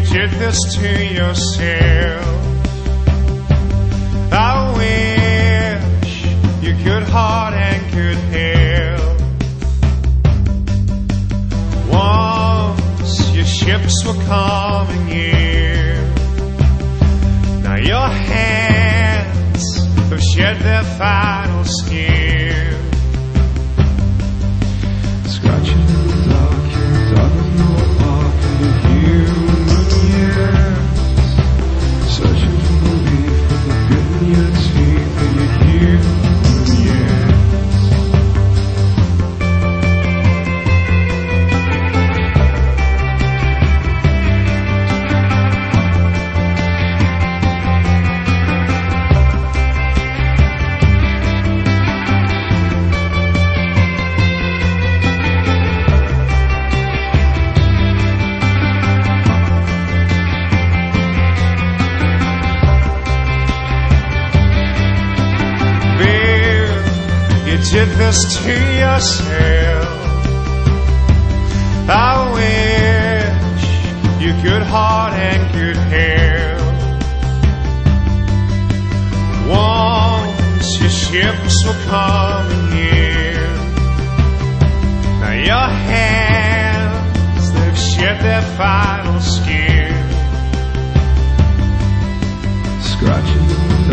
did this to yourself. I wish you good heart and good health. Once your ships were coming in, now your hands have shed their final skin. Scratching in the dark, you're dark with no mark in the human years. Searching for relief with the grit in your teeth and your human years. Did this to yourself. I wish you good heart and good health. Once your ships were coming in, now your hands, they've shed their final skin. Scratching